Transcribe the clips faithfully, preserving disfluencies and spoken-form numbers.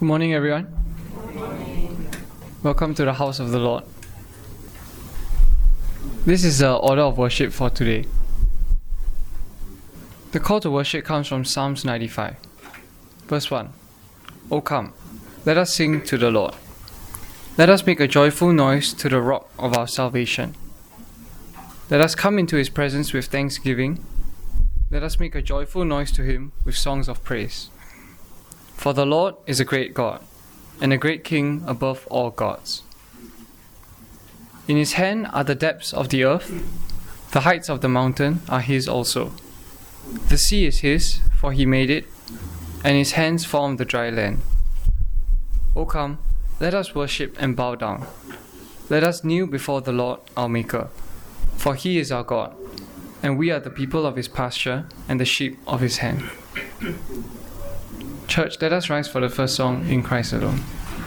Good morning, everyone. Welcome to the house of the Lord. This is the order of worship for today. The call to worship comes from Psalms ninety-five. Verse one. O come, let us sing to the Lord. Let us make a joyful noise to the rock of our salvation. Let us come into his presence with thanksgiving. Let us make a joyful noise to him with songs of praise. For the Lord is a great God, and a great King above all gods. In his hand are the depths of the earth, the heights of the mountain are his also. The sea is his, for he made it, and his hands formed the dry land. O come, let us worship and bow down. Let us kneel before the Lord our Maker, for he is our God, and we are the people of his pasture and the sheep of his hand. Church, let us rise for the first song, In Christ Alone.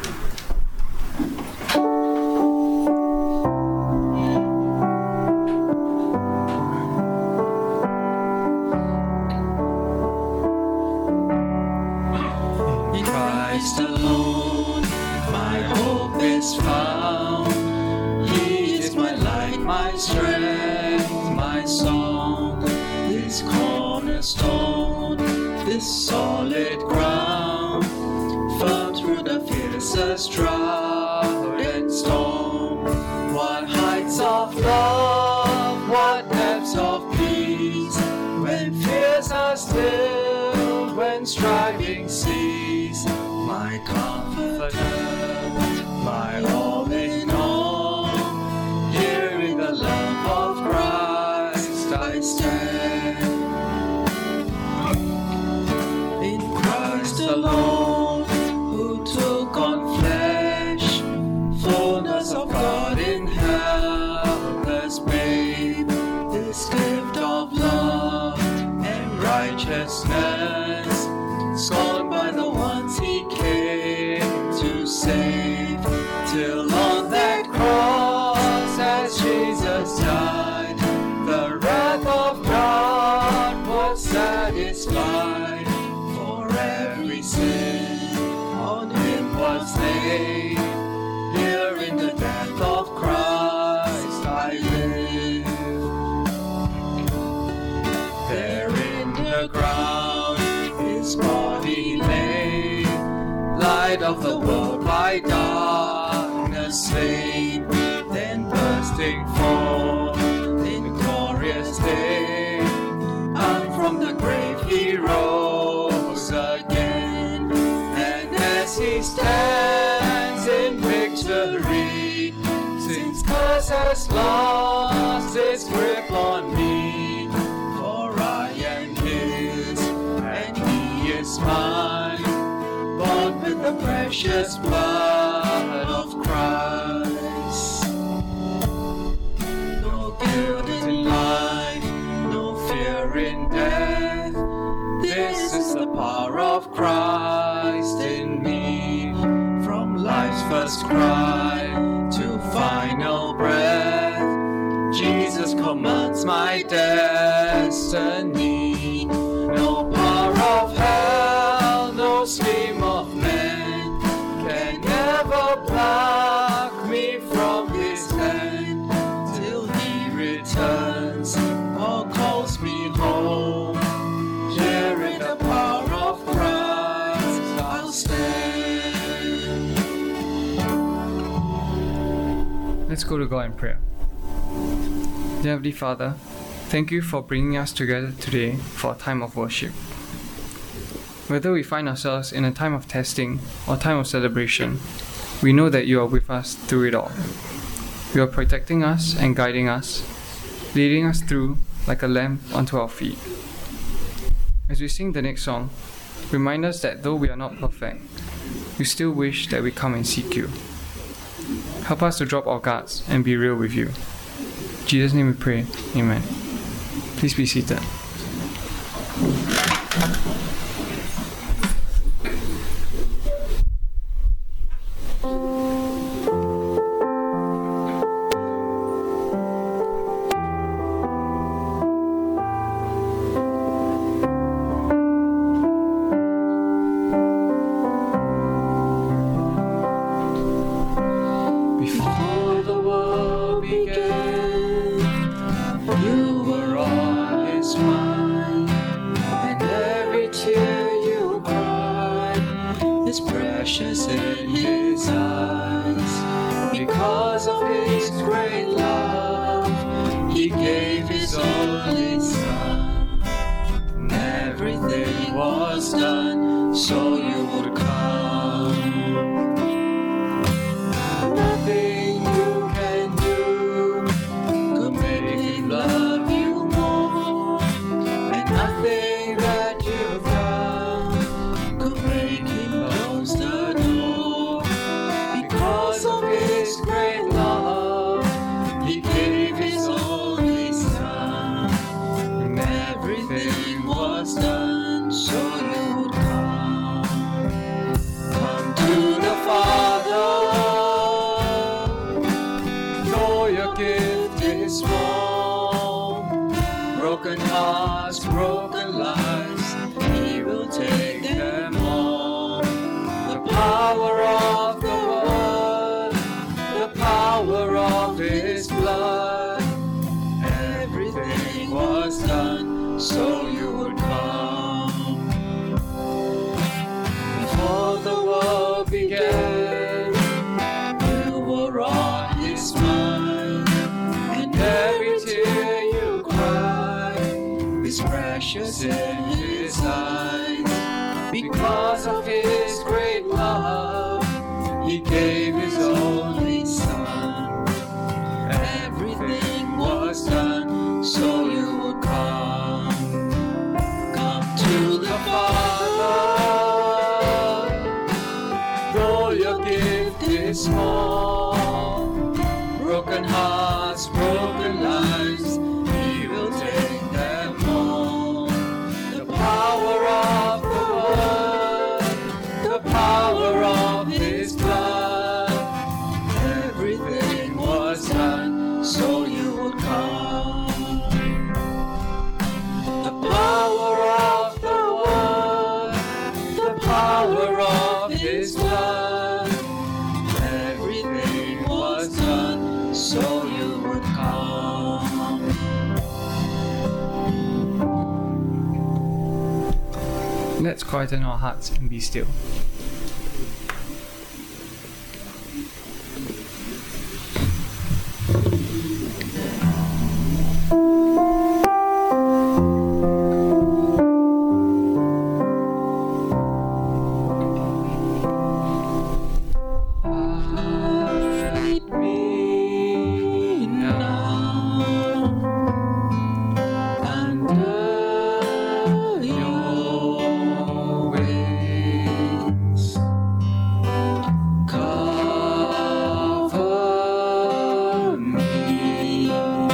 In Christ alone, my hope is found. He is my light, my strength, my song. This cornerstone, this solid ground, firm through the fiercest drought and storm. What heights of love, what depths of peace, when fears are still, when striving cease. My comforter, my all in all, here in the love of Christ I stand. In Christ alone, who took on flesh, fullness of God in helpless babe, this gift of love and righteousness, scorned by the ones he came to save, till on that cross as Jesus died, the wrath of God was satisfied. For every sin on him was laid, here in the death of Christ I live. There in the ground his body lay, light of the world by darkness slain, then bursting forth in glorious day, and from the grave he rose again. And as he stands in victory, since curse has lost its grip on me, for I am his and he is mine, bought with the precious blood of Christ. No guilt in life, no fear in death, this is the power of Christ in me. From life's first cry to final breath, Jesus commands my destiny. No power of hell, no scheme of man can ever pluck me from his hand, till he returns or calls me home. Here in the power of Christ I'll stand. Let's go to God in prayer. Dear Heavenly Father, thank you for bringing us together today for a time of worship. Whether we find ourselves in a time of testing or time of celebration, we know that you are with us through it all. You are protecting us and guiding us, leading us through like a lamp unto our feet. As we sing the next song, remind us that though we are not perfect, you still wish that we come and seek you. Help us to drop our guards and be real with you. In Jesus' name we pray. Amen. Please be seated. is precious in His eyes. Because of His great love, He gave His only Son. And everything was done so you would come. Nothing you can do could make Him love you more, and nothing that you've done could make Him close the door. Because of His great love, He gave His only Son, and everything was done so you would come. Come to the Father, though your gift is small. Broken hearts, broken lives, He will take them all. The power of the Word, the power of His blood, everything was done so you would come. Before the world began, you were on His mind, and every tear you cried is precious in His eyes. Because of His great love, He gave His only Son. Everything was done so you would come. Come to the Father, though your gift is small. Broken hearts, broken lives, He will take them all. The power of the Word, the power of His blood, everything was done so you would come. The power of the Word, the power of His blood, everything was done so you would come. Let's quieten our hearts and be still. Hide me now under your wings. Cover me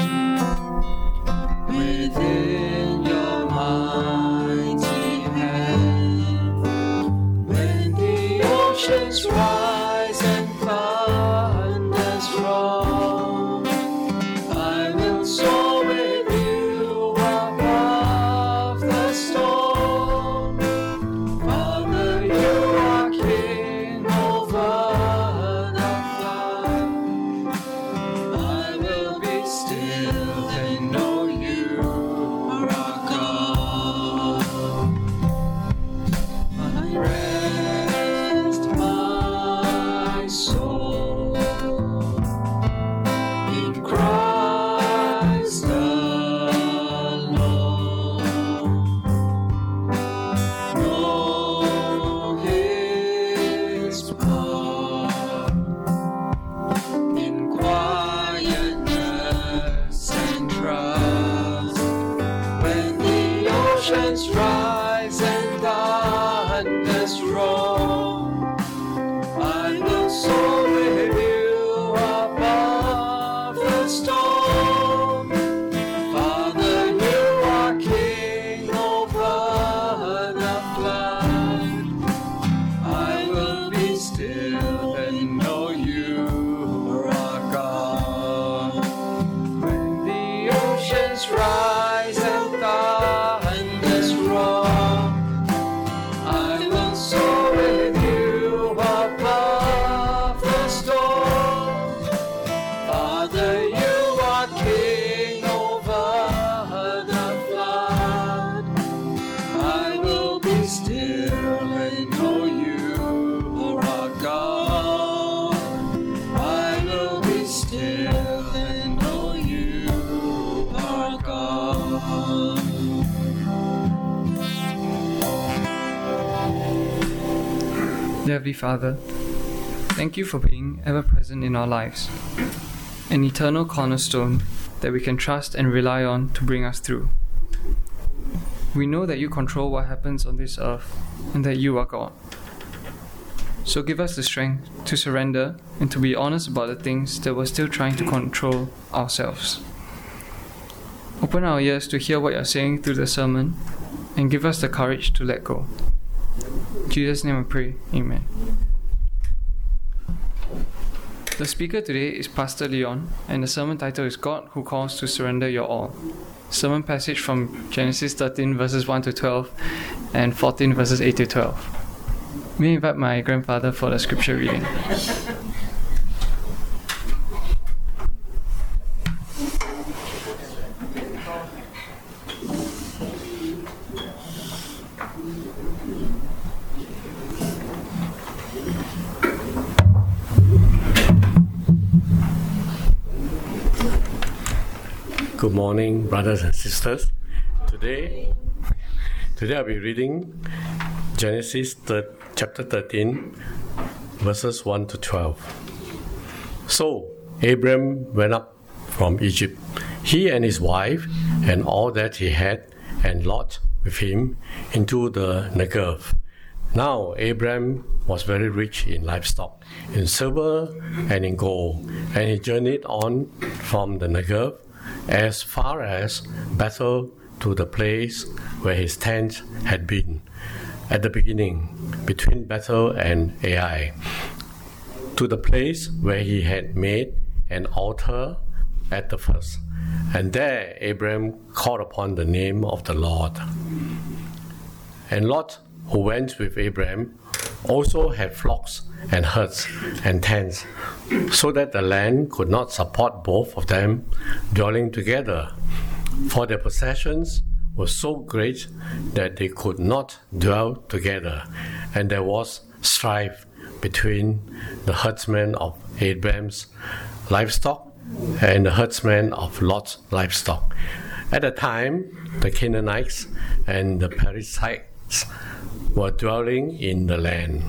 within your mighty hand. When the oceans rise and thunders roll, I will soar with you above the storm. Father, you are King over the flood. I will be still and know you are God. My rest, my Heavenly Father, thank you for being ever present in our lives, an eternal cornerstone that we can trust and rely on to bring us through. We know that you control what happens on this earth and that you are God. So give us the strength to surrender and to be honest about the things that we're still trying to control ourselves. Open our ears to hear what you're saying through the sermon and give us the courage to let go. In Jesus' name I pray, Amen. The speaker today is Pastor Leon, and the sermon title is God Who Calls to Surrender Your All. Sermon passage from Genesis thirteen verses one to twelve and fourteen verses eight to twelve. May I invite my grandfather for the scripture reading. Good morning, brothers and sisters. Today, today I'll be reading Genesis thir- chapter thirteen, verses one to twelve. So Abram went up from Egypt, he and his wife, and all that he had, and Lot with him, into the Negev. Now Abram was very rich in livestock, in silver and in gold, and he journeyed on from the Negev as far as Bethel, to the place where his tent had been at the beginning, between Bethel and Ai, to the place where he had made an altar at the first. And there Abram called upon the name of the Lord. And Lot, who went with Abram, also had flocks and herds and tents, so that the land could not support both of them dwelling together, for their possessions were so great that they could not dwell together, and there was strife between the herdsmen of Abram's livestock and the herdsmen of Lot's livestock. At the time, the Canaanites and the Perizzites were dwelling in the land.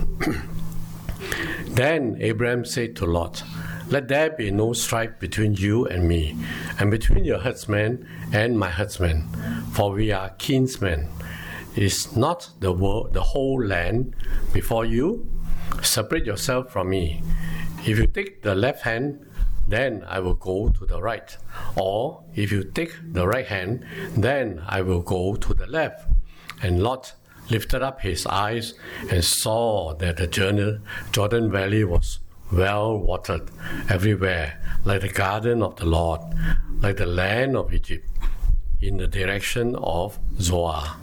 Then Abram said to Lot, "Let there be no strife between you and me, and between your herdsmen and my herdsmen, for we are kinsmen. Is not the world, the whole land before you? Separate yourself from me. If you take the left hand, then I will go to the right, or if you take the right hand, then I will go to the left." And Lot lifted up his eyes and saw that the Jordan Valley was well watered everywhere, like the garden of the Lord, like the land of Egypt, in the direction of Zoar.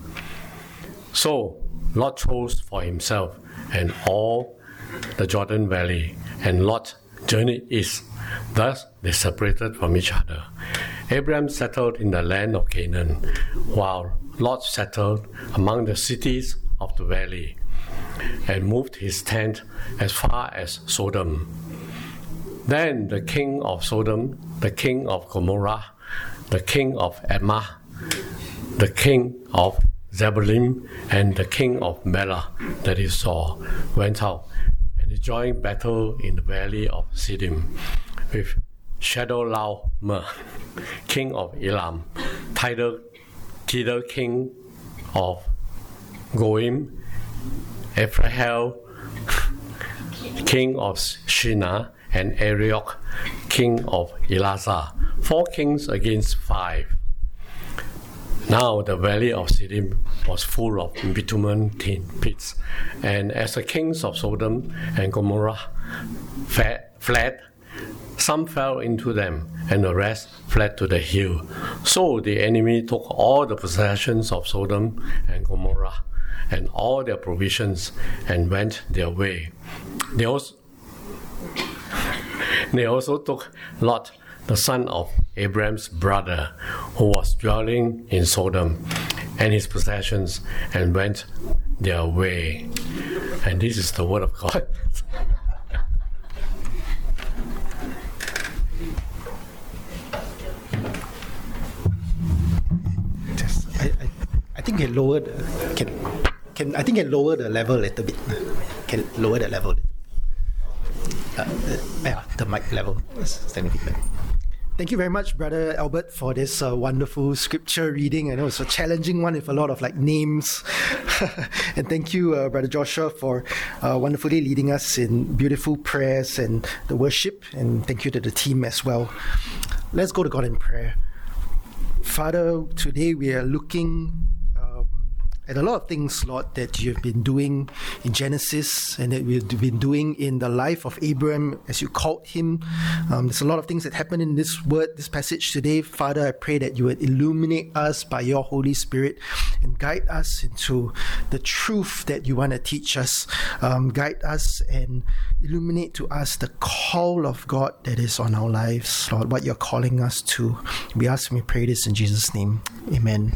So Lot chose for himself and all the Jordan Valley, and Lot journeyed east. Thus they separated from each other. Abram settled in the land of Canaan, while Lot settled among the cities of the valley, and moved his tent as far as Sodom. Then the king of Sodom, the king of Gomorrah, the king of Admah, the king of Zeboim, and the king of Bela, that he saw, went out and joined battle in the valley of Siddim with Chedorlaomer, king of Elam, Tidal, Tidal king of Goim, Ephrael, king of Shinar, and Arioch, king of Elazar, four kings against five. Now the valley of Siddim was full of bitumen pits, and as the kings of Sodom and Gomorrah fled, some fell into them, and the rest fled to the hill. So the enemy took all the possessions of Sodom and Gomorrah, and all their provisions, and went their way. They also, they also took Lot, the son of Abram's brother, who was dwelling in Sodom, and his possessions, and went their way. And this is the word of God. I, I, I think can lower the can can I think can lower the level a little bit. can lower that level. Uh, uh, yeah, the mic level is standing feedback. Thank you very much, Brother Albert, for this uh, wonderful scripture reading. I know it's a challenging one with a lot of like names. And thank you, uh, Brother Joshua, for uh, wonderfully leading us in beautiful prayers and the worship. And thank you to the team as well. Let's go to God in prayer. Father, today we are looking um, at a lot of things, Lord, that you've been doing in Genesis and that we've been doing in the life of Abraham as you called him. Um, there's a lot of things that happen in this word, this passage today. Father, I pray that you would illuminate us by your Holy Spirit and guide us into the truth that you want to teach us. Um, guide us and illuminate to us the call of God that is on our lives, Lord, what you're calling us to. We ask and we pray this in Jesus' name. Amen.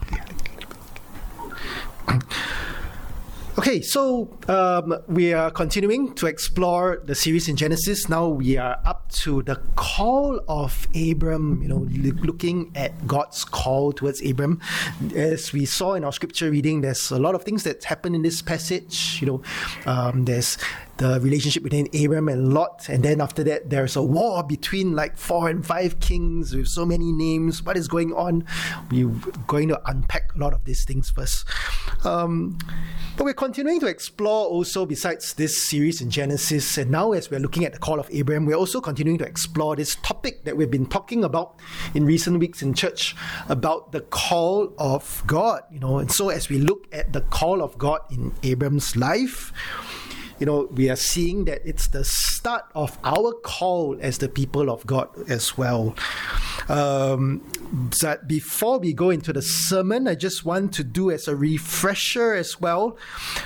Okay, so um, we are continuing to explore the series in Genesis. Now we are up to the call of Abram, you know, looking at God's call towards Abram. As we saw in our scripture reading, there's a lot of things that happen in this passage. You know, um, there's the relationship between Abram and Lot, and then after that there's a war between like four and five kings with so many names. What is going on? We're going to unpack a lot of these things first. Um, but we're continuing to explore also besides this series in Genesis, and now as we're looking at the call of Abraham, we're also continuing to explore this topic that we've been talking about in recent weeks in church about the call of God. You know, and so as we look at the call of God in Abraham's life, you know, we are seeing that it's the start of our call as the people of God as well. Um, but before we go into the sermon, I just want to do as a refresher as well,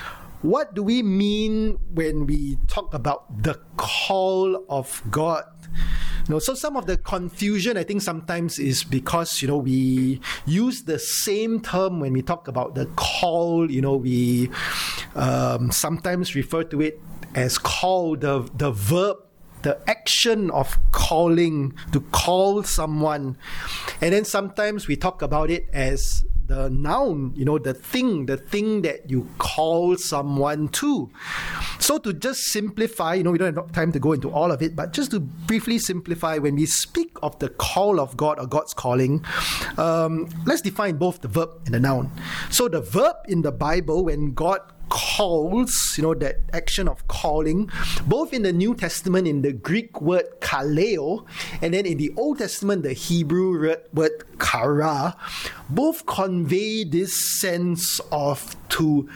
what do we mean when we talk about the call of God? You know, so some of the confusion, I think, sometimes is because, you know, we use the same term when we talk about the call. You know, we um, sometimes refer to it as call, the, the verb, the action of calling, to call someone. And then sometimes we talk about it as the noun, you know, the thing, the thing that you call someone to. So to just simplify, you know, we don't have time to go into all of it, but just to briefly simplify, when we speak of the call of God or God's calling, um, let's define both the verb and the noun. So the verb in the Bible, when God calls, you know, that action of calling, both in the New Testament in the Greek word kaleo, and then in the Old Testament the Hebrew word kara, both convey this sense of to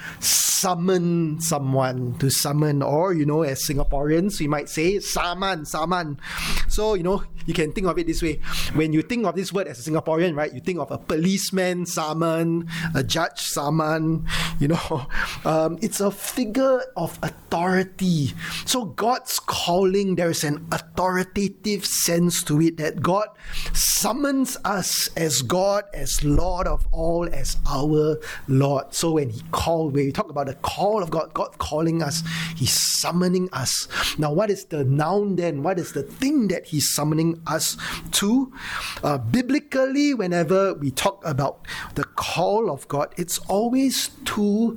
summon someone, to summon, or, you know, as Singaporeans we might say saman, saman. So, you know, you can think of it this way. When you think of this word as a Singaporean, right, you think of a policeman, saman, a judge, saman, you know, um, it's a figure of authority. So God's calling, there is an authoritative sense to it, that God summons us as God, as Lord of all, as our Lord. So when He called, when we talk about the call of God, God calling us, He's summoning us. Now, what is the noun then? What is the thing that He's summoning us to? Uh, biblically, whenever we talk about the call of God, it's always to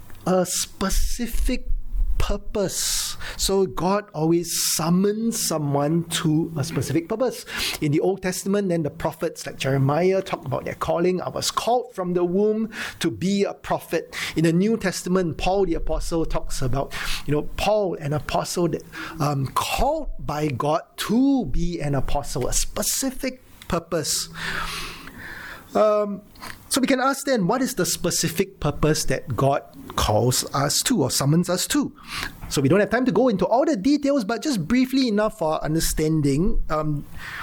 a specific purpose. So God always summons someone to a specific purpose. In the Old Testament, then the prophets like Jeremiah talk about their calling. I was called from the womb to be a prophet. In the New Testament, Paul the apostle talks about, you know, Paul, an apostle that um, called by God to be an apostle, a specific purpose. Um, so we can ask then, what is the specific purpose that God calls us to or summons us to? So we don't have time to go into all the details, but just briefly enough for our understanding, um,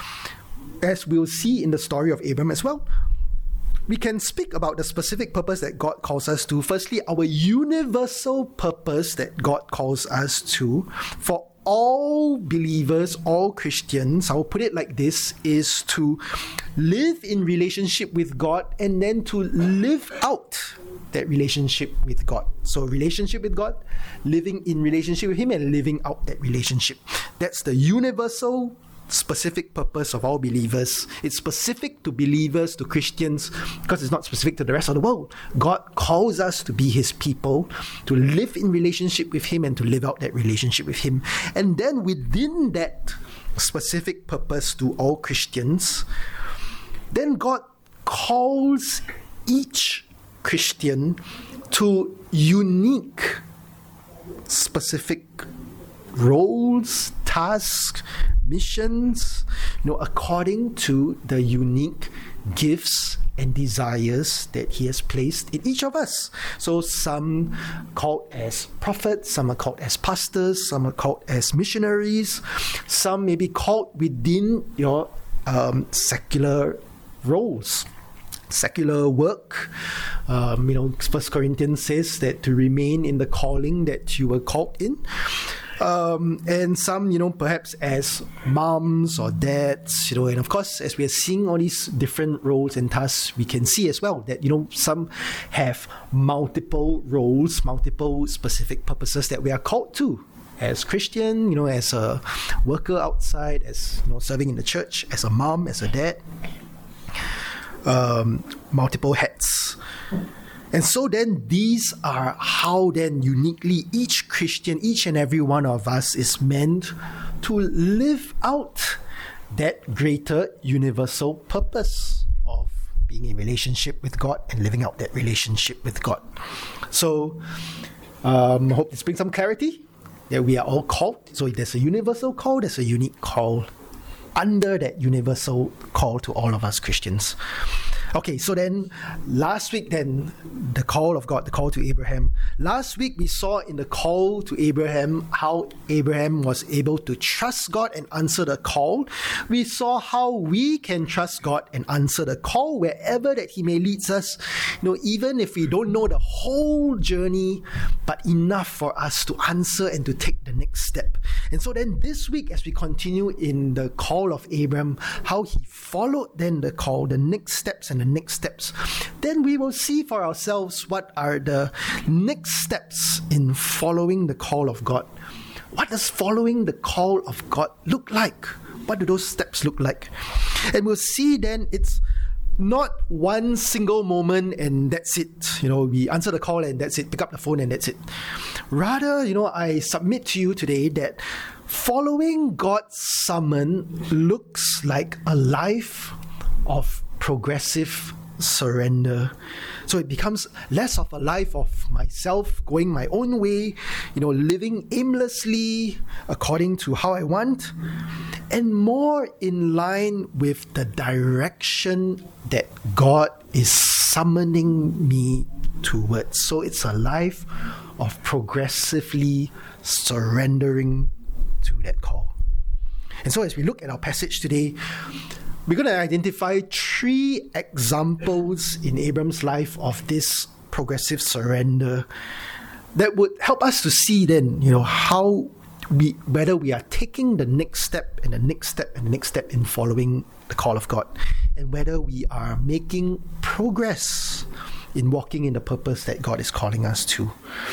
as we'll see in the story of Abram as well, we can speak about the specific purpose that God calls us to. Firstly, our universal purpose that God calls us to for all believers, all Christians, I'll put it like this, is to live in relationship with God and then to live out that relationship with God. So relationship with God, living in relationship with Him, and living out that relationship. That's the universal specific purpose of all believers. It's specific to believers, to Christians, because it's not specific to the rest of the world. God calls us to be His people, to live in relationship with Him and to live out that relationship with Him. And then within that specific purpose to all Christians, then God calls each Christian to unique, specific roles, tasks, missions, you know, according to the unique gifts and desires that He has placed in each of us. So some called as prophets, some are called as pastors, some are called as missionaries, some may be called within your um, secular roles. Secular work, um, you know, First Corinthians says that to remain in the calling that you were called in. Um, and some, you know, perhaps as moms or dads, you know, and of course, as we are seeing all these different roles and tasks, we can see as well that, you know, some have multiple roles, multiple specific purposes that we are called to. As Christian, you know, as a worker outside, as, you know, serving in the church, as a mom, as a dad. Um, multiple hats. And so then these are how then uniquely each Christian, each and every one of us is meant to live out that greater universal purpose of being in relationship with God and living out that relationship with God. So um, I hope this brings some clarity that we are all called. So there's a universal call, there's a unique call under that universal call to all of us Christians. Okay, so then last week then, the call of God, the call to Abraham. Last week we saw in the call to Abraham how Abraham was able to trust God and answer the call. We saw how we can trust God and answer the call wherever that He may lead us. You know, even if we don't know the whole journey, but enough for us to answer and to take the next step. And so then this week, as we continue in the call of Abraham, how he followed then the call, the next steps and the next steps, then we will see for ourselves what are the next steps in following the call of God. What does following the call of God look like? What do those steps look like? And we'll see then it's not one single moment and that's it. You know, we answer the call and that's it. Pick up the phone and that's it. Rather, you know, I submit to you today that following God's summon looks like a life of progressive surrender. So it becomes less of a life of myself going my own way, you know, living aimlessly according to how I want, and more in line with the direction that God is summoning me towards. So it's a life of progressively surrendering to that call. And so as we look at our passage today, we're going to identify three examples in Abram's life of this progressive surrender that would help us to see then, you know, how we, whether we are taking the next step and the next step and the next step in following the call of God, and whether we are making progress in walking in the purpose that God is calling us to.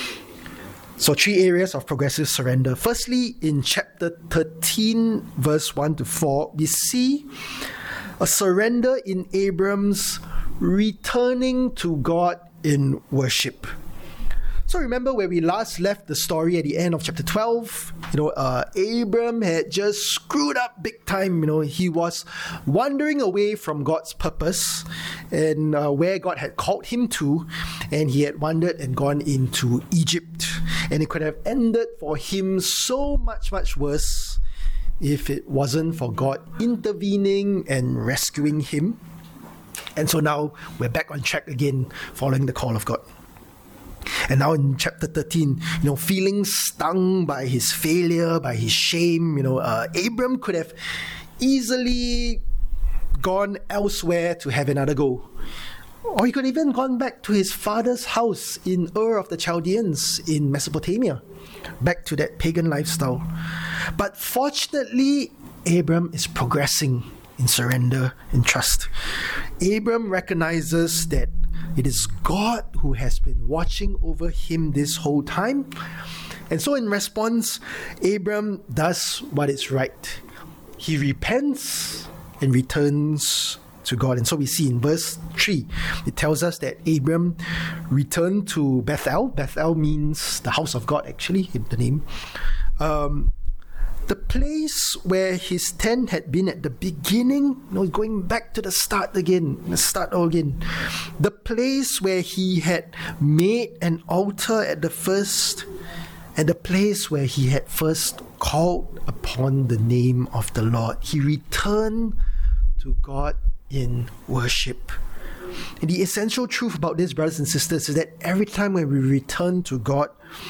So three areas of progressive surrender. Firstly, in chapter thirteen, verse one to four, we see a surrender in Abram's returning to God in worship. So remember where we last left the story at the end of chapter twelve. You know, uh, Abram had just screwed up big time. You know, he was wandering away from God's purpose and uh, where God had called him to, and he had wandered and gone into Egypt. And it could have ended for him so much, much worse if it wasn't for God intervening and rescuing him. And so now we're back on track again, following the call of God. And now in chapter thirteen, you know, feeling stung by his failure, by his shame, you know, uh, Abram could have easily gone elsewhere to have another go. Or he could have even gone back to his father's house in Ur of the Chaldeans in Mesopotamia, back to that pagan lifestyle. But fortunately, Abram is progressing in surrender and trust. Abram recognizes that it is God who has been watching over him this whole time. And so in response, Abram does what is right. he repents and returns to God. And so we see in verse three, it tells us that Abram returned to Bethel. Bethel means the house of God, actually, in the name. Um, the place where his tent had been at the beginning, you know, going back to the start again, the start all again. The place where he had made an altar at the first, at the place where he had first called upon the name of the Lord. He returned to God in worship. And the essential truth about this, brothers and sisters, is that every time when we return to God,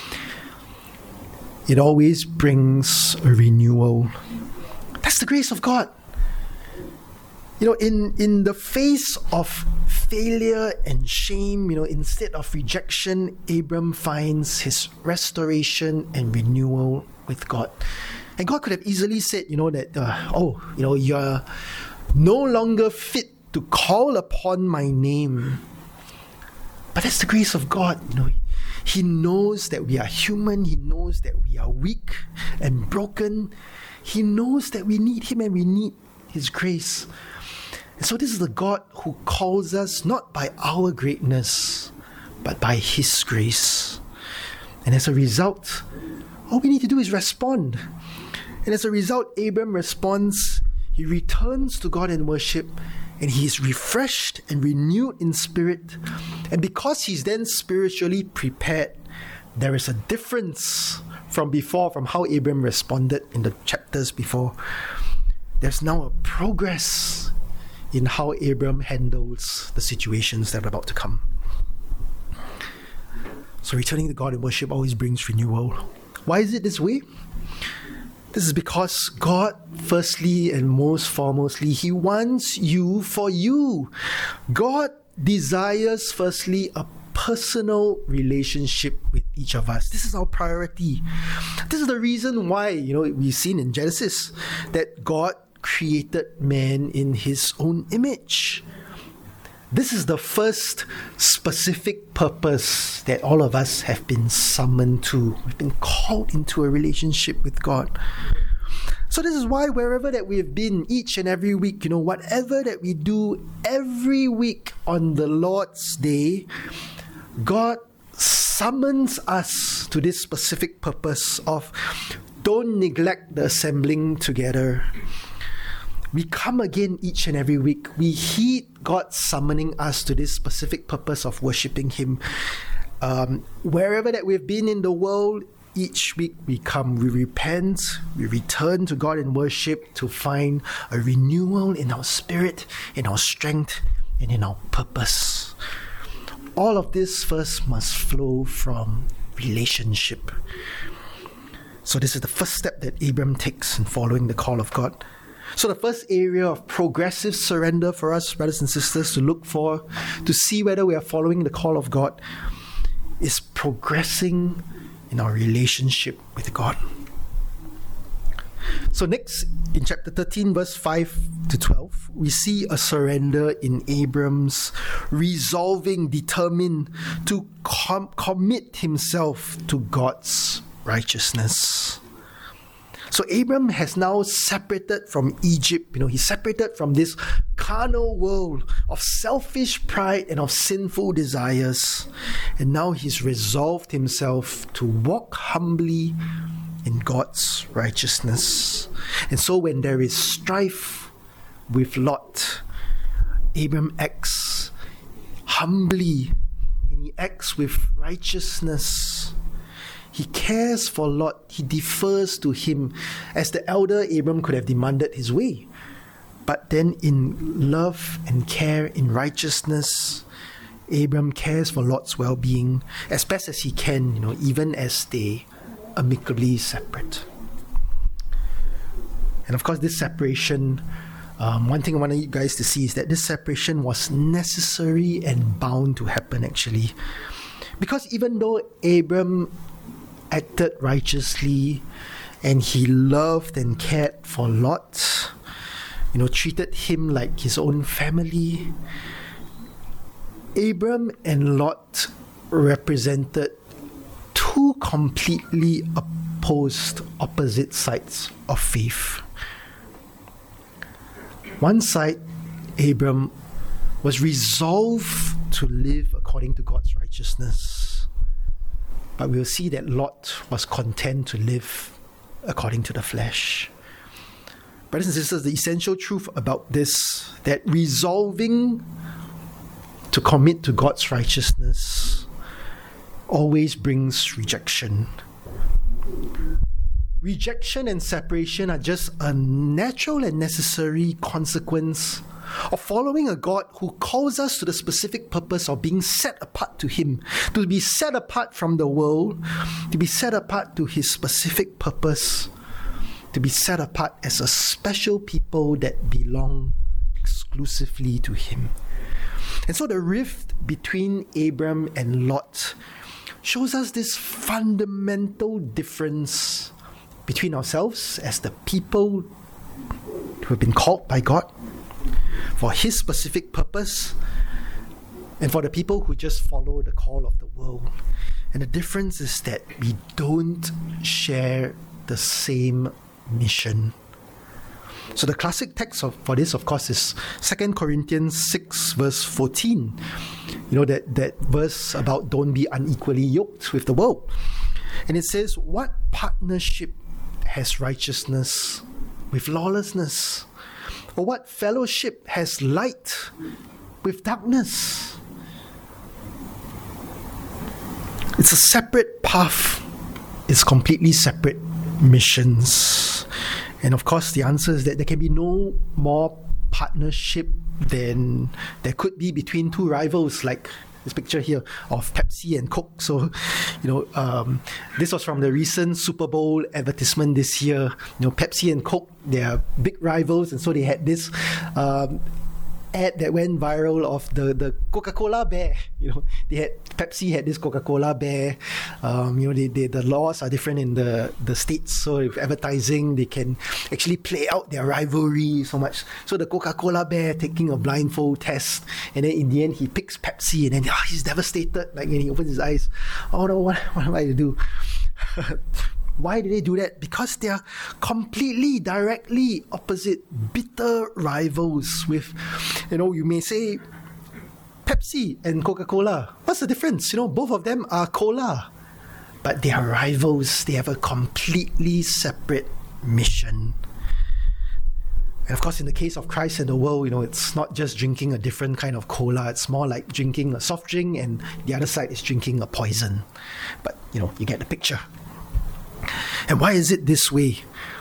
it always brings a renewal. That's the grace of God. You know, in, in the face of failure and shame, you know, instead of rejection, Abram finds his restoration and renewal with God. And God could have easily said, you know, that, uh, oh, you know, you're no longer fit to call upon my name. But that's the grace of God, you know. He knows that we are human. He knows that we are weak and broken. He knows that we need Him and we need His grace. And so this is the God who calls us not by our greatness, but by His grace. And as a result, all we need to do is respond. And as a result, Abram responds. He returns to God in worship, and he is refreshed and renewed in spirit. And because he's then spiritually prepared, there is a difference from before, from how Abram responded in the chapters before. There's now a progress in how Abram handles the situations that are about to come. So returning to God in worship always brings renewal. Why is it this way? This is because God, firstly and most foremostly, He wants you for you. God desires, firstly, a personal relationship with each of us. This is our priority. This is the reason why, you know, we've seen in Genesis that God created man in His own image. This is the first specific purpose that all of us have been summoned to. We've been called into a relationship with God. So this is why wherever that we've been each and every week, you know, whatever that we do every week on the Lord's Day, God summons us to this specific purpose of don't neglect the assembling together. We come again each and every week. We heed God summoning us to this specific purpose of worshipping Him. Um, wherever that we've been in the world, each week we come, we repent, we return to God in worship to find a renewal in our spirit, in our strength, and in our purpose. All of this first must flow from relationship. So this is the first step that Abram takes in following the call of God. So the first area of progressive surrender for us, brothers and sisters, to look for, to see whether we are following the call of God, is progressing in our relationship with God. So next, in chapter thirteen, verse five to twelve, we see a surrender in Abram's resolving, determined to com- commit himself to God's righteousness. So Abram has now separated from Egypt. You know, he's separated from this carnal world of selfish pride and of sinful desires. And now he's resolved himself to walk humbly in God's righteousness. And so when there is strife with Lot, Abram acts humbly and he acts with righteousness. He cares for Lot. He defers to him. As the elder, Abram could have demanded his way. But then in love and care, in righteousness, Abram cares for Lot's well-being as best as he can, you know, even as they amicably separate. And of course, this separation, um, one thing I want you guys to see is that this separation was necessary and bound to happen, actually. Because even though Abram acted righteously and he loved and cared for Lot, you know, treated him like his own family, Abram and Lot represented two completely opposed, opposite sides of faith. one side, Abram was resolved to live according to God's righteousness. But we'll see that Lot was content to live according to the flesh. Brothers and sisters, the essential truth about this, that resolving to commit to God's righteousness always brings rejection. Rejection and separation are just a natural and necessary consequence of following a God who calls us to the specific purpose of being set apart to Him, to be set apart from the world, to be set apart to His specific purpose, to be set apart as a special people that belong exclusively to Him. And so the rift between Abram and Lot shows us this fundamental difference between ourselves as the people who have been called by God for His specific purpose, and for the people who just follow the call of the world. And the difference is that we don't share the same mission. So the classic text of, for this, of course, is Second Corinthians six, verse fourteen. You know, that, that verse about don't be unequally yoked with the world. And it says, what partnership has righteousness with lawlessness? Or what fellowship has light with darkness? It's a separate path. It's completely separate missions. And of course, the answer is that there can be no more partnership than there could be between two rivals, like this picture here of Pepsi and Coke. So, you know, um, this was from the recent Super Bowl advertisement this year. You know, Pepsi and Coke, they are big rivals, and so they had this um, ad that went viral of the, the Coca-Cola bear. You know, they had Pepsi had this Coca-Cola bear. Um, you know, they, they, the laws are different in the, the states, so with advertising, they can actually play out their rivalry so much. So the Coca-Cola bear taking a blindfold test, and then in the end, he picks Pepsi, and then oh, he's devastated. Like when he opens his eyes, oh no, what, what am I to do? Why do they do that? Because they are completely, directly opposite, bitter rivals with, you know, you may say Pepsi and Coca-Cola. What's the difference? You know, both of them are cola, but they are rivals. They have a completely separate mission. And of course, in the case of Christ and the world, you know, it's not just drinking a different kind of cola. It's more like drinking a soft drink, and the other side is drinking a poison. But, you know, you get the picture. And why is it this way?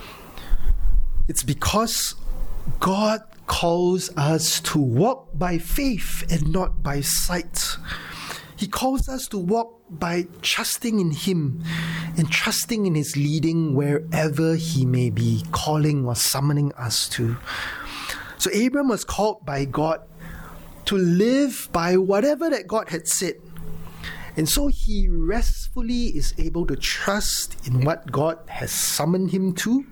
It's because God calls us to walk by faith and not by sight. He calls us to walk by trusting in Him and trusting in His leading wherever He may be calling or summoning us to. So Abram was called by God to live by whatever that God had said. And so he restfully is able to trust in what God has summoned him to.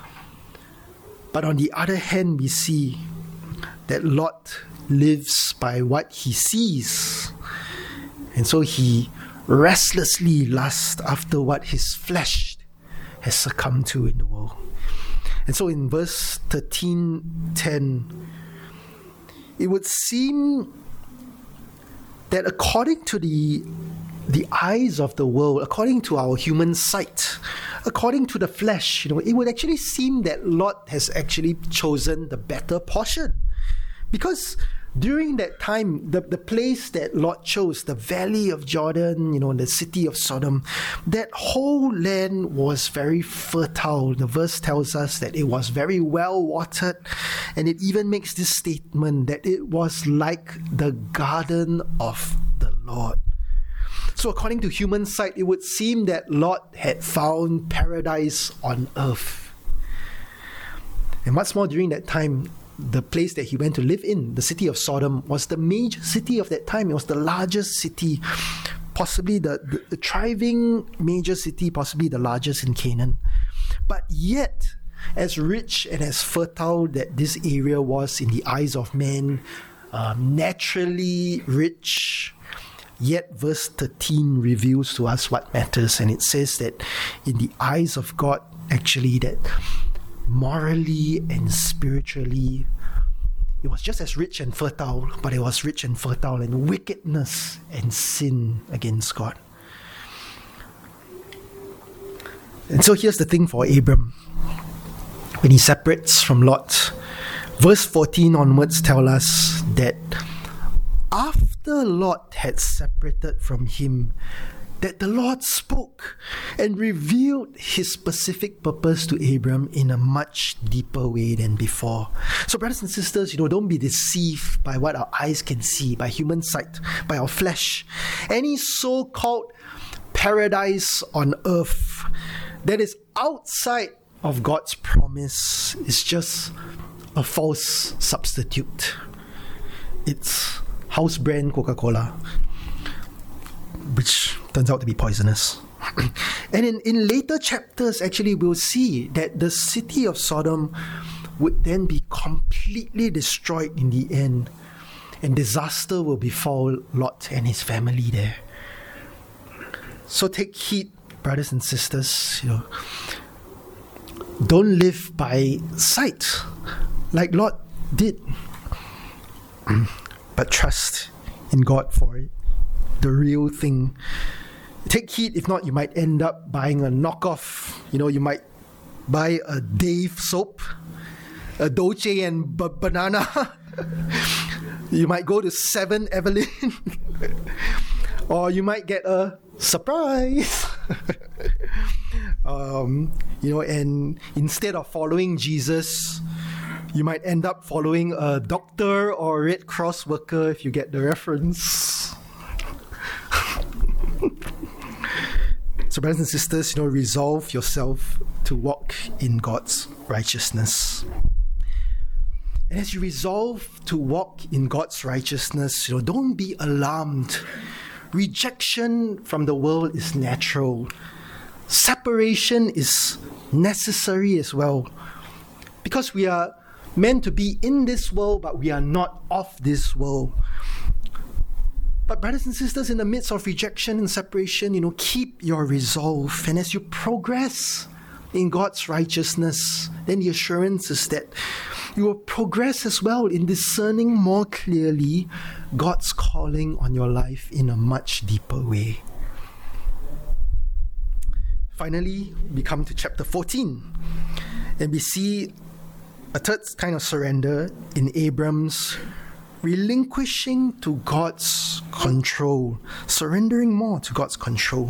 But on the other hand, we see that Lot lives by what he sees. And so he restlessly lusts after what his flesh has succumbed to in the world. And so in verse thirteen ten, it would seem that according to the the eyes of the world, according to our human sight, according to the flesh, you know, it would actually seem that Lot has actually chosen the better portion. Because during that time, the, the place that Lot chose, the valley of Jordan, you know, the city of Sodom, that whole land was very fertile. The verse tells us that it was very well watered, and it even makes this statement that it was like the garden of the Lord. So according to human sight, it would seem that Lot had found paradise on earth. And what's more, during that time, the place that he went to live in, the city of Sodom, was the major city of that time. It was the largest city, possibly the, the, the thriving major city, possibly the largest in Canaan. But yet, as rich and as fertile that this area was in the eyes of men, um, naturally rich, yet verse thirteen reveals to us what matters, and it says that in the eyes of God, actually, that morally and spiritually, it was just as rich and fertile, but it was rich and fertile in wickedness and sin against God. And so here's the thing for Abram. When he separates from Lot, verse fourteen onwards tell us that after Lot had separated from him, that the Lord spoke and revealed his specific purpose to Abram in a much deeper way than before. So brothers and sisters, you know, don't be deceived by what our eyes can see, by human sight, by our flesh. Any so-called paradise on earth that is outside of God's promise is just a false substitute. It's house brand Coca-Cola, which turns out to be poisonous. And in, in later chapters, actually, we'll see that the city of Sodom would then be completely destroyed in the end, and disaster will befall Lot and his family there. So take heed, brothers and sisters, you know, don't live by sight like Lot did, but trust in God for it, the real thing. Take heed, if not, you might end up buying a knockoff. You know, you might buy a Dave soap, a Dolce and B- Banana. You might go to seven Evelyn, or you might get a surprise. um, you know, and instead of following Jesus, you might end up following a doctor or Red Cross worker, if you get the reference. So brothers and sisters, you know, resolve yourself to walk in God's righteousness. And as you resolve to walk in God's righteousness, you know, don't be alarmed. Rejection from the world is natural. Separation is necessary as well. Because we are meant to be in this world, but we are not of this world. But brothers and sisters, in the midst of rejection and separation, you know, keep your resolve. And as you progress in God's righteousness, then the assurance is that you will progress as well in discerning more clearly God's calling on your life in a much deeper way. Finally, we come to chapter fourteen, and we see a third kind of surrender in Abram's relinquishing to God's control, surrendering more to God's control.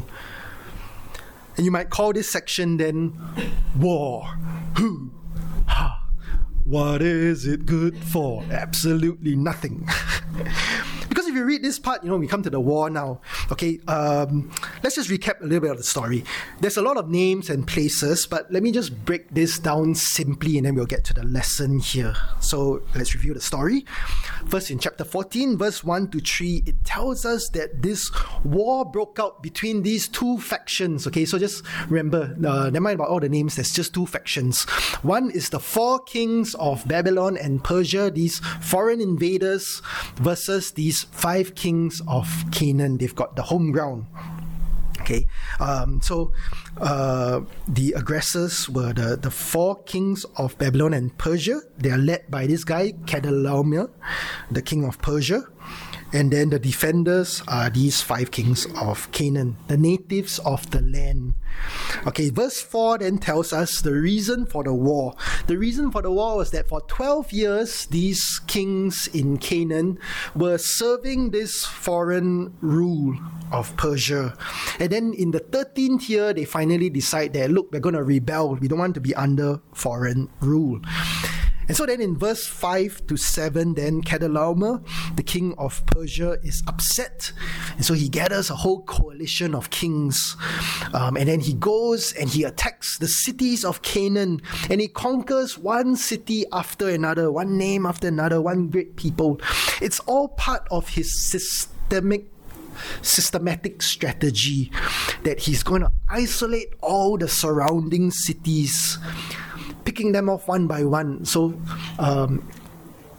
And you might call this section then war. Who? Ha. What is it good for? Absolutely nothing. Because if you read this part, you know, we come to the war now. Okay, um, let's just recap a little bit of the story. There's a lot of names and places, but let me just break this down simply and then we'll get to the lesson here. So let's review the story. First, in chapter fourteen, verse one to three, it tells us that this war broke out between these two factions. Okay, so just remember, uh, never mind about all the names, there's just two factions. One is the four kings of Babylon and Persia, these foreign invaders, versus these five kings of Canaan. They've got the home ground. Okay, um, so uh, the aggressors were the, the four kings of Babylon and Persia. They are led by this guy, Chedorlaomer, the king of Persia. And then the defenders are these five kings of Canaan, the natives of the land. Okay, verse four then tells us the reason for the war. The reason for the war was that for twelve years, these kings in Canaan were serving this foreign rule of Persia. And then in the thirteenth year, they finally decide that, look, we're going to rebel. We don't want to be under foreign rule. And so then in verse five to seven, then Chedorlaomer, the king of Persia, is upset. And so he gathers a whole coalition of kings. Um, and then he goes and he attacks the cities of Canaan. And he conquers one city after another, one name after another, one great people. It's all part of his systemic systematic strategy that he's going to isolate all the surrounding cities, picking them off one by one. So um,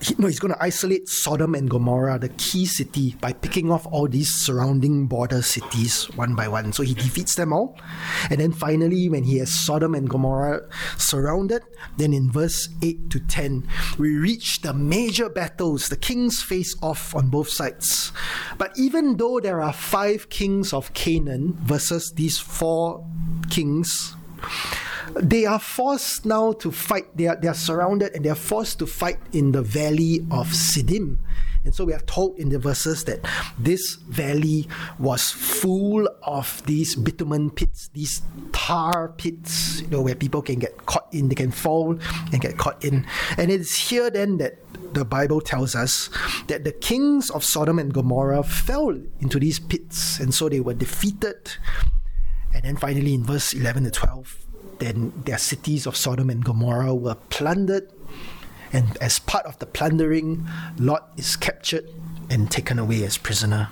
he, no, he's going to isolate Sodom and Gomorrah, the key city, by picking off all these surrounding border cities one by one. So he defeats them all. And then finally, when he has Sodom and Gomorrah surrounded, then in verse eight to ten, we reach the major battles. The kings face off on both sides. But even though there are five kings of Canaan versus these four kings, they are forced now to fight. They are, they are surrounded and they are forced to fight in the valley of Siddim. And so we are told in the verses that this valley was full of these bitumen pits, these tar pits, you know, where people can get caught in, they can fall and get caught in. And it's here then that the Bible tells us that the kings of Sodom and Gomorrah fell into these pits, and so they were defeated. And then finally in verse eleven to twelve, then their cities of Sodom and Gomorrah were plundered, and as part of the plundering, Lot is captured and taken away as prisoner.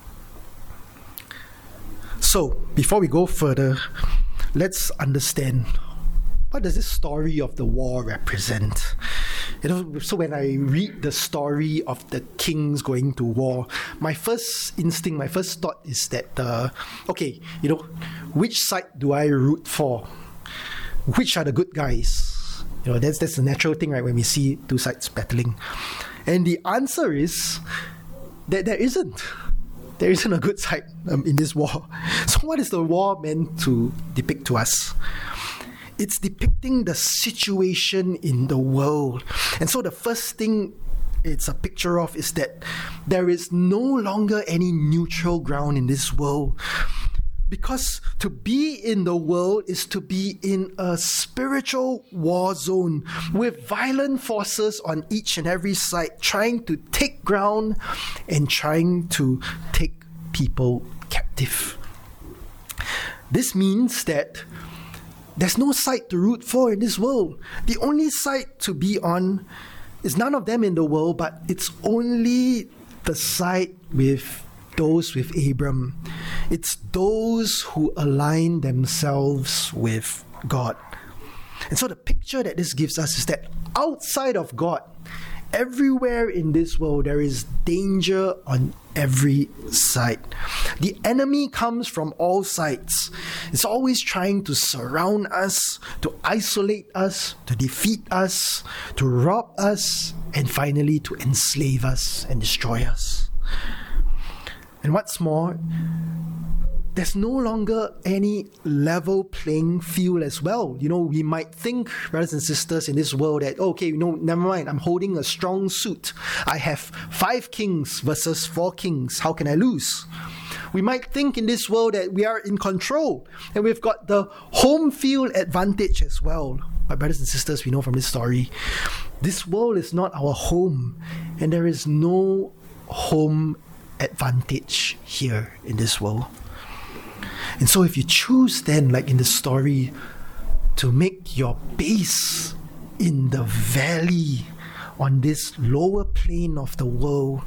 So, before we go further, let's understand, what does this story of the war represent? You know, so when I read the story of the kings going to war, my first instinct, my first thought is that, uh, okay, you know, which side do I root for? Which are the good guys? You know, that's that's a natural thing, right, when we see two sides battling. And the answer is that there isn't. There isn't a good side um, in this war. So what is the war meant to depict to us? It's depicting the situation in the world. And so the first thing it's a picture of is that there is no longer any neutral ground in this world. Because to be in the world is to be in a spiritual war zone with violent forces on each and every side trying to take ground and trying to take people captive. This means that there's no side to root for in this world. The only side to be on is none of them in the world, but it's only the side with those with Abram. It's those who align themselves with God. And so the picture that this gives us is that outside of God, everywhere in this world, there is danger on every side. The enemy comes from all sides. It's always trying to surround us, to isolate us, to defeat us, to rob us, and finally to enslave us and destroy us. And what's more, there's no longer any level playing field as well. You know, we might think, brothers and sisters, in this world that, okay, you know, never mind, I'm holding a strong suit. I have five kings versus four kings. How can I lose? We might think in this world that we are in control and we've got the home field advantage as well. But brothers and sisters, we know from this story, this world is not our home, and there is no home advantage here in this world. And so if you choose then, like in the story, to make your base in the valley on this lower plane of the world,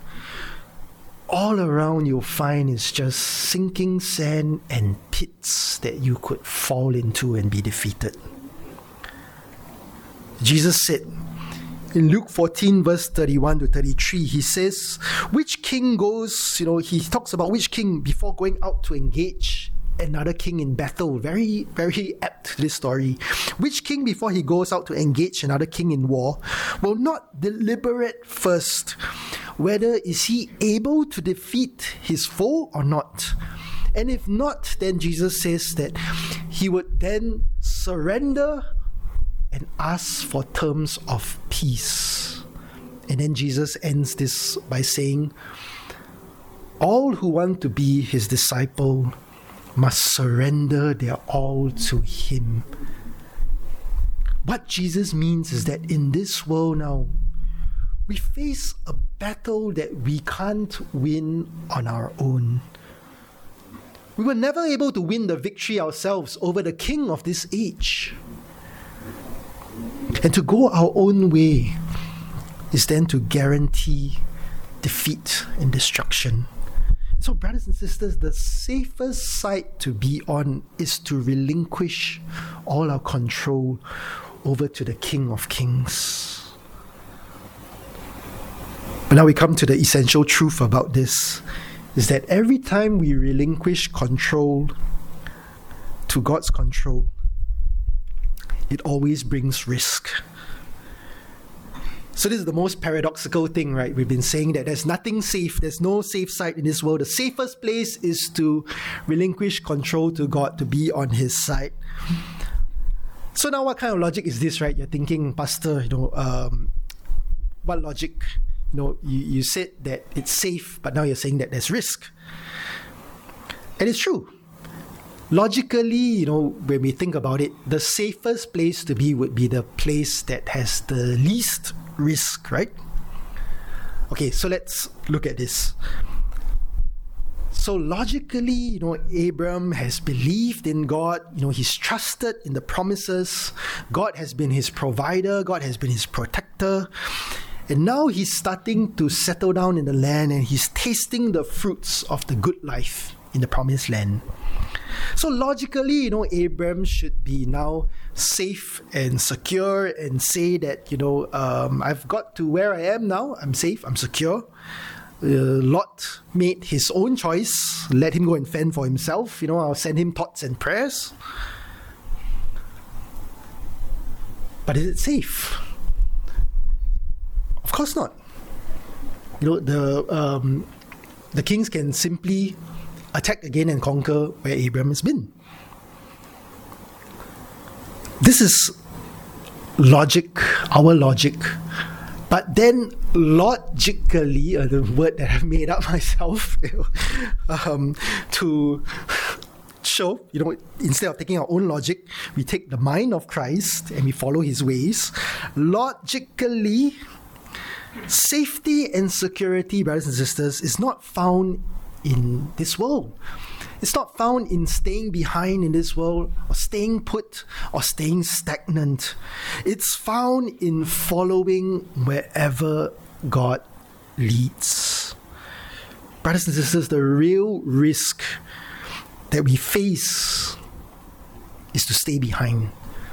all around you'll find is just sinking sand and pits that you could fall into and be defeated. Jesus said, in Luke fourteen, verse thirty-one to thirty-three, he says, which king goes, you know, he talks about which king before going out to engage another king in battle. Very, very apt to this story. Which king before he goes out to engage another king in war will not deliberate first whether is he able to defeat his foe or not? And if not, then Jesus says that he would then surrender and ask for terms of peace. And then Jesus ends this by saying, all who want to be his disciple must surrender their all to him. What Jesus means is that in this world now, we face a battle that we can't win on our own. We were never able to win the victory ourselves over the king of this age. And to go our own way is then to guarantee defeat and destruction. So, brothers and sisters, the safest side to be on is to relinquish all our control over to the King of Kings. But now we come to the essential truth about this, is that every time we relinquish control to God's control, it always brings risk. So this is the most paradoxical thing, right? We've been saying that there's nothing safe, there's no safe side in this world. The safest place is to relinquish control to God, to be on His side. So now what kind of logic is this, right? You're thinking, Pastor, you know, um, what logic? You know, you, you said that it's safe, but now you're saying that there's risk. And it's true. Logically, you know, when we think about it, the safest place to be would be the place that has the least risk, right? Okay, so let's look at this. So logically, you know, Abram has believed in God, you know, he's trusted in the promises. God has been his provider, God has been his protector. And now he's starting to settle down in the land and he's tasting the fruits of the good life in the promised land. So logically, you know, Abram should be now safe and secure and say that, you know, um, I've got to where I am now. I'm safe, I'm secure. Uh, Lot made his own choice. Let him go and fend for himself. You know, I'll send him thoughts and prayers. But is it safe? Of course not. You know, the um, the kings can simply attack again and conquer where Abram has been. This is logic, our logic. But then logically, uh, the word that I've made up myself, um, to show, you know, instead of taking our own logic, we take the mind of Christ and we follow his ways. Logically, safety and security, brothers and sisters, is not found in this world. It's not found in staying behind in this world, or staying put, or staying stagnant. It's found in following wherever God leads. Brothers and sisters, the real risk that we face is to stay behind.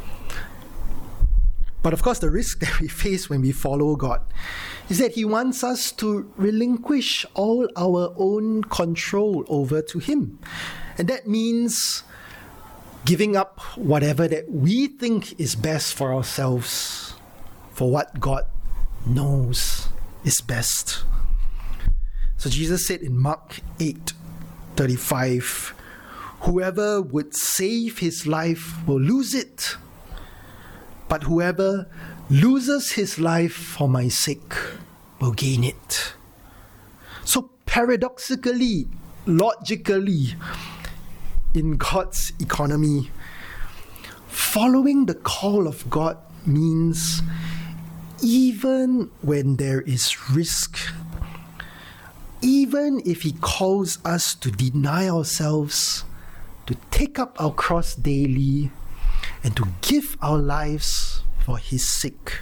But of course, the risk that we face when we follow God is that he wants us to relinquish all our own control over to him. And that means giving up whatever that we think is best for ourselves for what God knows is best. So Jesus said in Mark eight thirty-five, whoever would save his life will lose it, but whoever loses his life for my sake will gain it. So paradoxically, logically, in God's economy, following the call of God means even when there is risk, even if he calls us to deny ourselves, to take up our cross daily, and to give our lives for his sake,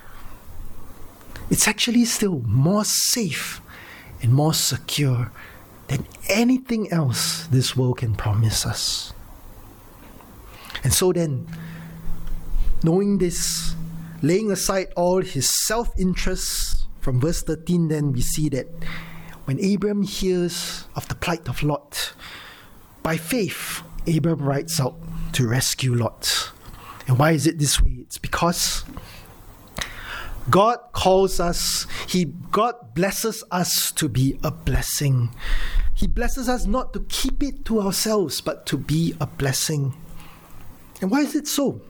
it's actually still more safe and more secure than anything else this world can promise us. And so then, knowing this, laying aside all his self-interests, from verse thirteen, then we see that when Abram hears of the plight of Lot, by faith, Abram rides out to rescue Lot. And why is it this way? It's because God calls us, He God blesses us to be a blessing. He blesses us not to keep it to ourselves, but to be a blessing. And why is it so?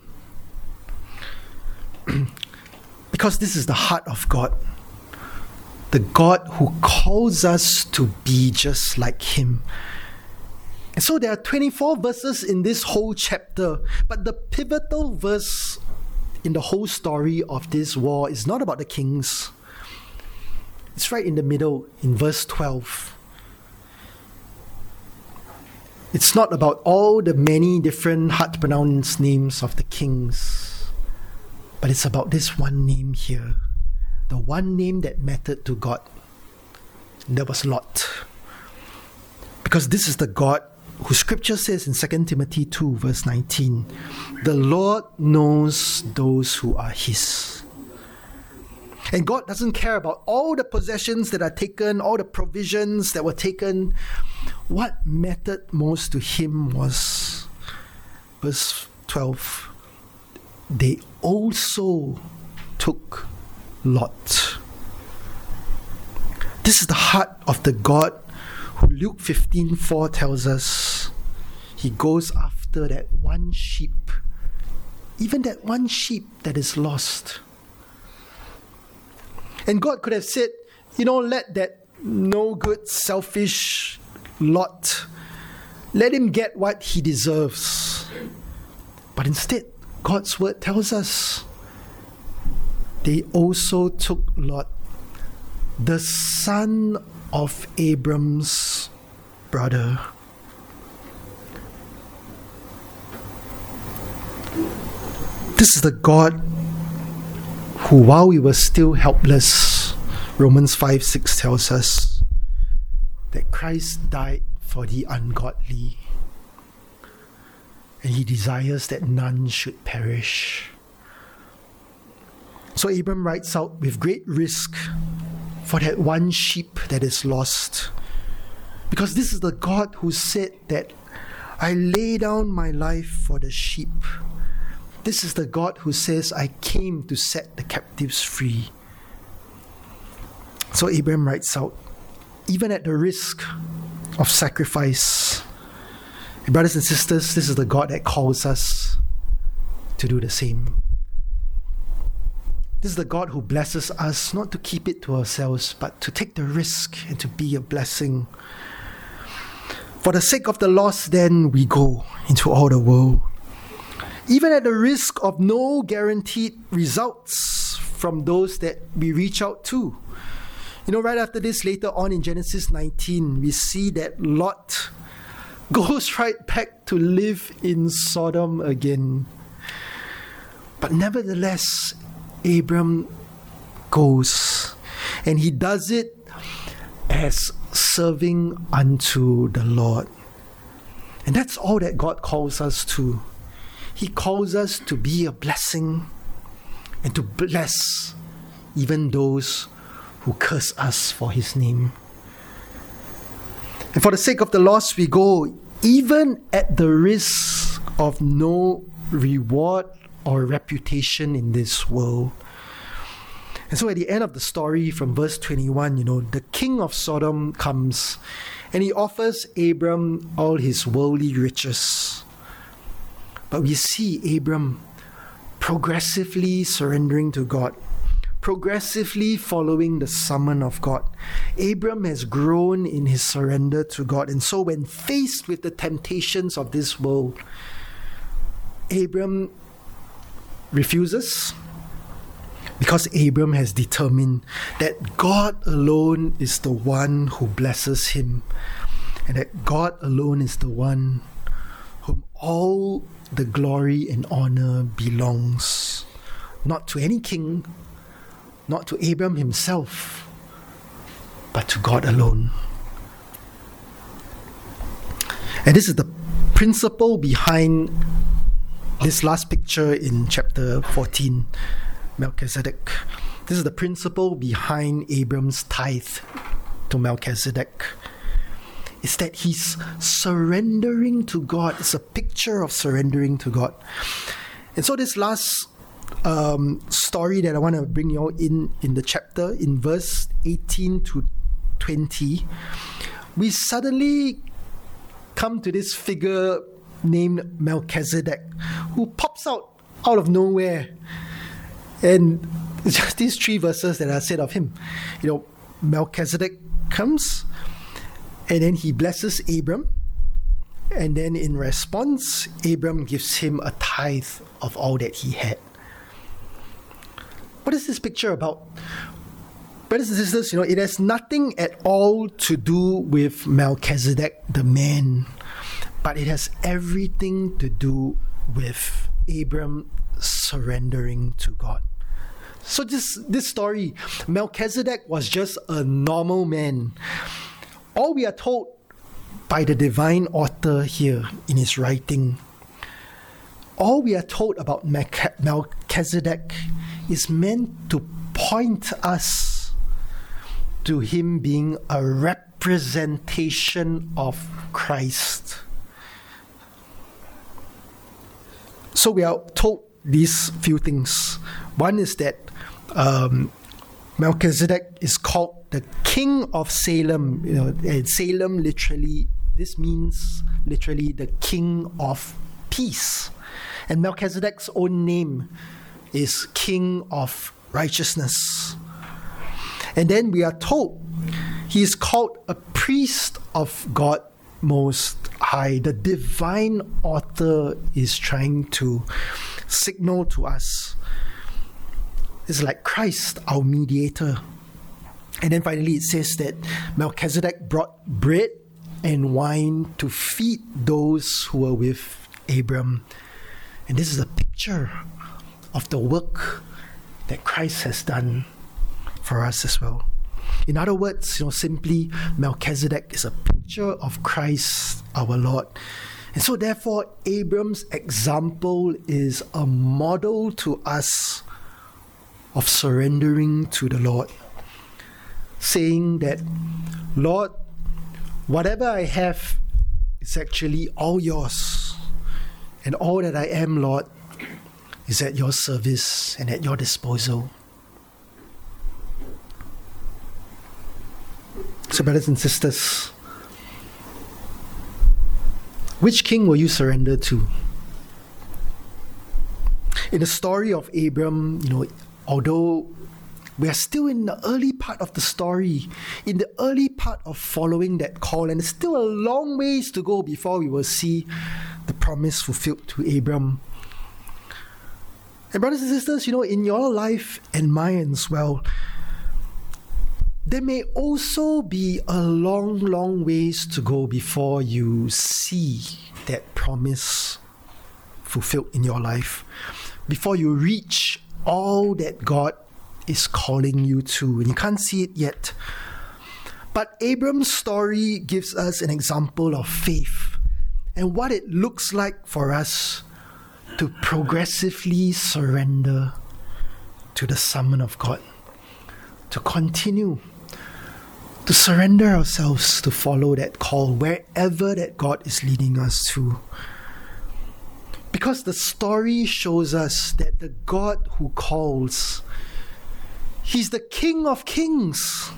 Because this is the heart of God. The God who calls us to be just like Him. And so there are twenty-four verses in this whole chapter, but the pivotal verse in the whole story of this war is not about the kings. It's right in the middle, in verse twelve. It's not about all the many different hard-to-pronounce names of the kings, but it's about this one name here, the one name that mattered to God. And that was Lot. Because this is the God who Scripture says in Second Timothy two verse nineteen, the Lord knows those who are His. And God doesn't care about all the possessions that are taken, all the provisions that were taken. What mattered most to him was, verse twelve, they also took Lot. This is the heart of the God who Luke fifteen four tells us he goes after that one sheep, even that one sheep that is lost. And God could have said, you know, let that no good, selfish Lot, let him get what he deserves. But instead, God's word tells us they also took Lot, the son of Abram's brother. This is the God who, while we were still helpless, Romans five six tells us that Christ died for the ungodly, and he desires that none should perish. So Abram writes out with great risk for that one sheep that is lost, because this is the God who said that I lay down my life for the sheep. This is the God who says, I came to set the captives free. So Abraham writes out, even at the risk of sacrifice, brothers and sisters, this is the God that calls us to do the same. This is the God who blesses us not to keep it to ourselves, but to take the risk and to be a blessing. For the sake of the lost, then we go into all the world, even at the risk of no guaranteed results from those that we reach out to. You know, right after this, later on in Genesis nineteen, we see that Lot goes right back to live in Sodom again. But nevertheless, Abram goes, and he does it as serving unto the Lord. And that's all that God calls us to. He calls us to be a blessing and to bless even those who curse us for his name. And for the sake of the lost, we go even at the risk of no reward or reputation in this world. And so at the end of the story, from verse twenty-one, you know, the king of Sodom comes and he offers Abram all his worldly riches. But we see Abram progressively surrendering to God, progressively following the summon of God. Abram has grown in his surrender to God. And so when faced with the temptations of this world, Abram refuses, because Abram has determined that God alone is the one who blesses him, and that God alone is the one whom all the glory and honor belongs, not to any king, not to Abram himself, but to God alone. And this is the principle behind this last picture in chapter fourteen, Melchizedek. This is the principle behind Abram's tithe to Melchizedek. It's that he's surrendering to God. It's a picture of surrendering to God. And so this last um, story that I want to bring you all in, in the chapter, in verse eighteen to twenty, we suddenly come to this figure named Melchizedek, who pops out out of nowhere. And just these three verses that are said of him. You know, Melchizedek comes, and then he blesses Abram, and then in response, Abram gives him a tithe of all that he had. What is this picture about? Brothers and sisters, you know, it has nothing at all to do with Melchizedek, the man, but it has everything to do with Abram surrendering to God. So this, this story, Melchizedek was just a normal man. All we are told by the divine author here in his writing, all we are told about Melchizedek is meant to point us to him being a representation of Christ. So we are told these few things. One is that um, Melchizedek is called the King of Salem. You know, and Salem literally, this means literally the King of Peace. And Melchizedek's own name is King of Righteousness. And then we are told he is called a priest of God Most High. The divine author is trying to signal to us. It's like Christ, our mediator. And then finally it says that Melchizedek brought bread and wine to feed those who were with Abram. And this is a picture of the work that Christ has done for us as well. In other words, you know, simply Melchizedek is a picture of Christ our Lord. And so therefore Abram's example is a model to us of surrendering to the Lord, saying that, Lord, whatever I have is actually all yours, and all that I am, Lord, is at your service and at your disposal. So brothers and sisters, which king will you surrender to? In the story of Abram, you know, although we are still in the early part of the story, in the early part of following that call, and it's still a long ways to go before we will see the promise fulfilled to Abram. And brothers and sisters, you know, in your life and mine as well, there may also be a long, long ways to go before you see that promise fulfilled in your life, before you reach all that God is calling you to, and you can't see it yet. But Abram's story gives us an example of faith and what it looks like for us to progressively surrender to the summon of God, to continue to surrender ourselves to follow that call wherever that God is leading us to. Because the story shows us that the God who calls, He's the King of Kings.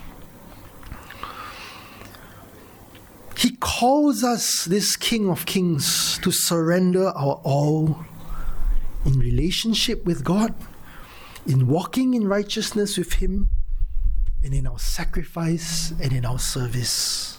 He calls us, this King of Kings, to surrender our all in relationship with God, in walking in righteousness with Him, and in our sacrifice and in our service.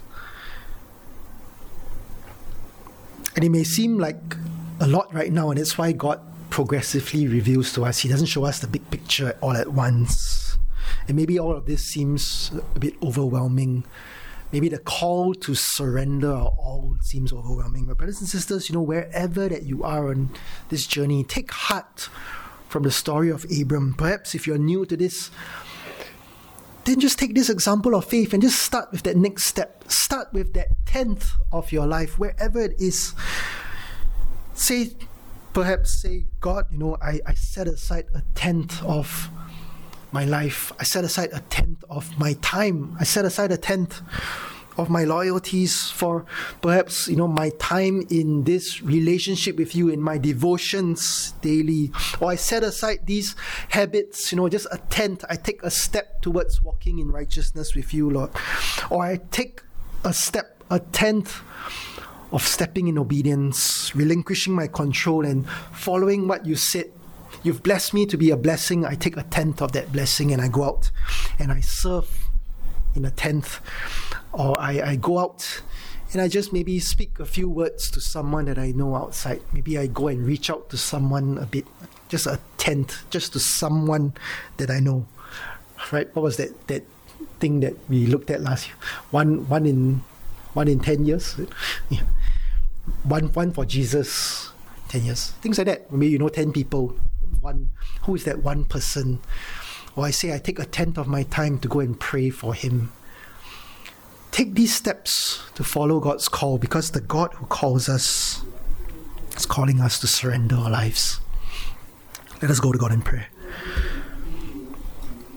And it may seem like a lot right now, and that's why God progressively reveals to us. He doesn't show us the big picture all at once. And maybe all of this seems a bit overwhelming. Maybe the call to surrender our all seems overwhelming. But brothers and sisters, you know, wherever that you are on this journey, take heart from the story of Abram. Perhaps if you're new to this, then just take this example of faith and just start with that next step. Start with that tenth of your life, wherever it is. Say, perhaps say, God, you know, I, I set aside a tenth of my life. I set aside a tenth of my time. I set aside a tenth of my loyalties for perhaps, you know, my time in this relationship with you, in my devotions daily. Or I set aside these habits, you know, just a tenth. I take a step towards walking in righteousness with you, Lord. Or I take a step, a tenth of stepping in obedience, relinquishing my control and following what you said. You've blessed me to be a blessing. I take a tenth of that blessing and I go out and I serve in a tenth. Or I, I go out and I just maybe speak a few words to someone that I know outside. Maybe I go and reach out to someone a bit, just a tenth, just to someone that I know. Right? What was that that thing that we looked at last year? One one in one in ten years? Yeah. One one for Jesus, ten years. Things like that. Maybe you know ten people. One, who is that one person? Or I say I take a tenth of my time to go and pray for him. Take these steps to follow God's call, because the God who calls us is calling us to surrender our lives. Let us go to God in prayer.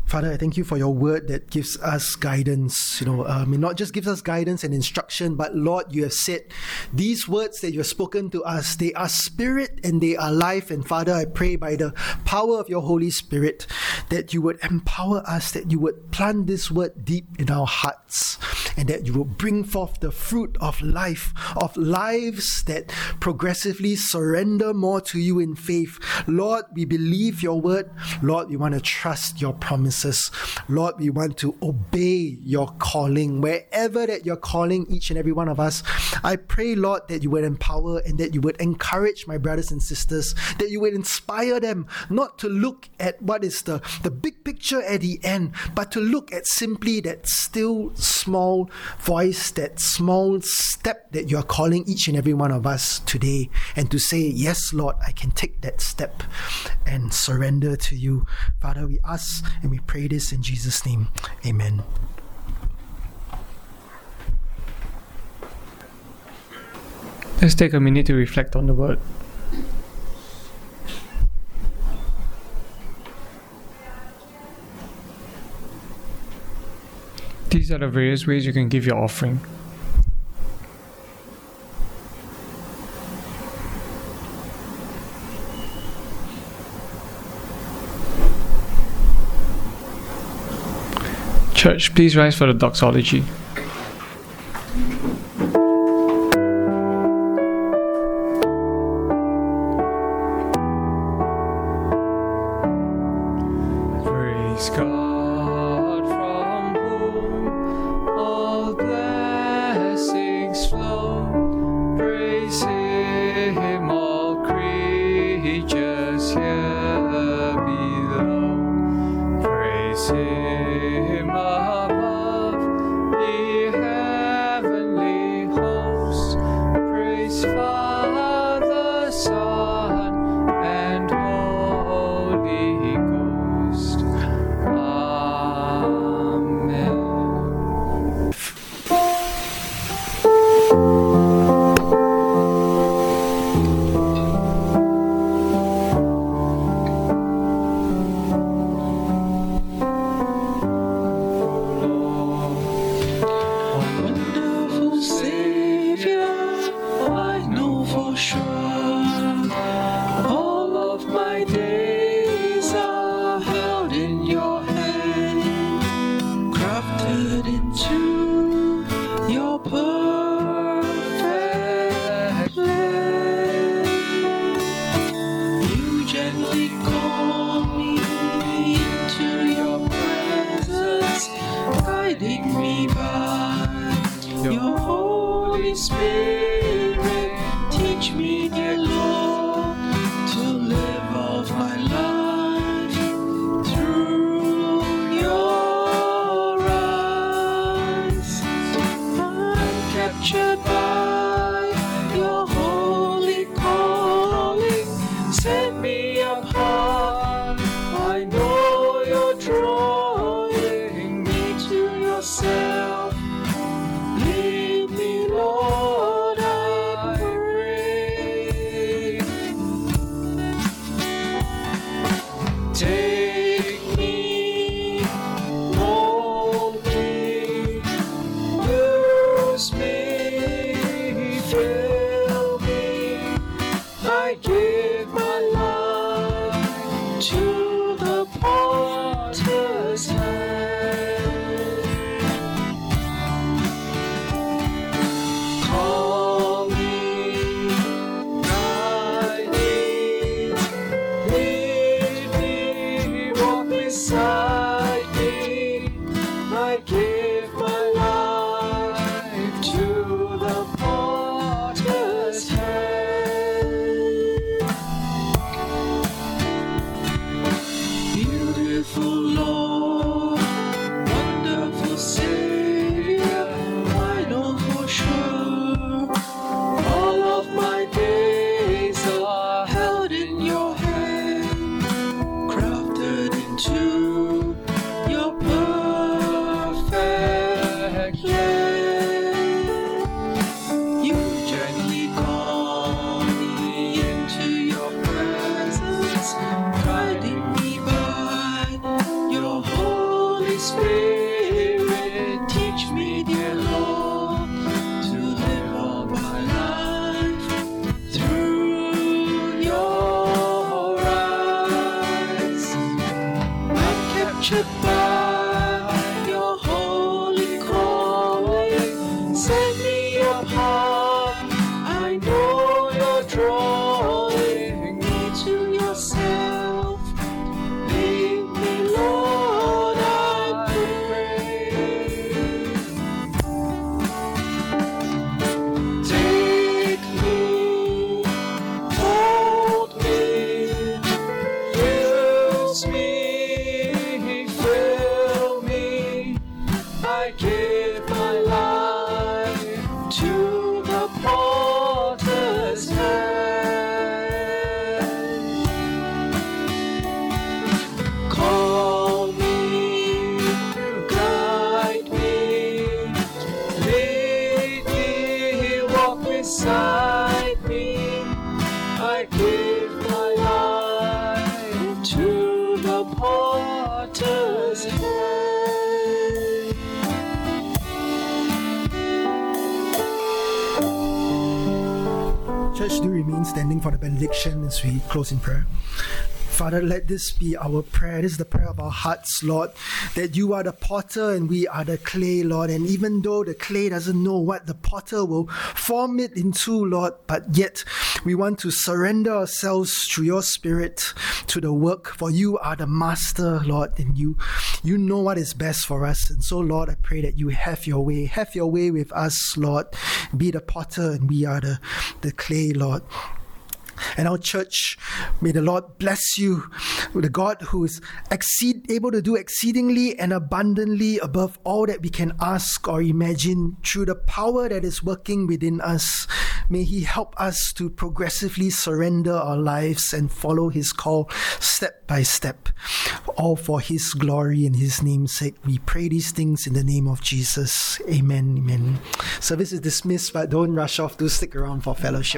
Father, I thank you for your word that gives us guidance. You know, um, it not just gives us guidance and instruction, but Lord, you have said these words that you have spoken to us, they are spirit and they are life. And Father, I pray by the power of your Holy Spirit that you would empower us, that you would plant this word deep in our hearts, and that you will bring forth the fruit of life, of lives that progressively surrender more to you in faith. Lord, we believe your word. Lord, we want to trust your promises. Lord, we want to obey your calling wherever that you're calling each and every one of us. I pray, Lord, that you would empower and that you would encourage my brothers and sisters, that you would inspire them not to look at what is the, the big picture at the end, but to look at simply that still small voice, that small step that you're calling each and every one of us today, and to say, yes, Lord, I can take that step and surrender to you. Father, we ask and we pray this in Jesus' name. Amen. Let's take a minute to reflect on the word. These are the various ways you can give your offering. Church, please rise for the doxology. Praise God from whom all blessings flow. Praise Him, all creatures here below. Praise Him above the heavenly hosts. Praise Father, Son, and Holy Ghost. Amen. Wonderful Savior, I know for sure all of my days are held in your hand, crafted into your perfect plan. You gently call me into your presence, guiding me by your Holy Spirit. Teach me, dear Lord, to live off my life through your eyes. I'm captured by your holy calling. Set me up high. I know you're drawing me to yourself. Lead me, Lord, I pray. Take me, mold me, use me, fill me. I give my life to the potter's hand. Call me, guide me, lead me, captured by your holy calling. Set me apart, I know you're drawing me to yourself. Lead me, Lord, I pray. Take me, hold me, use me, fill me. I give my life to the potter's hand. Call me, guide me, lead me, walk beside me. I give my life to the potter's hand. Church, do remain standing for the benediction as we close in prayer. Father, let this be our prayer. This is the prayer of our hearts, Lord, that you are the potter and we are the clay, Lord. And even though the clay doesn't know what the potter will form it into, Lord, but yet we want to surrender ourselves through your Spirit to the work. For you are the master, Lord, and you, you know what is best for us. And so, Lord, I pray that you have your way. Have your way with us, Lord. Be the potter and we are the, the clay, Lord. And our church, may the Lord bless you, the God who is exceed, able to do exceedingly and abundantly above all that we can ask or imagine through the power that is working within us. May He help us to progressively surrender our lives and follow His call step by step, all for His glory and His name's sake. We pray these things in the name of Jesus. Amen. Amen. Service is dismissed, but don't rush off. Do stick around for fellowship.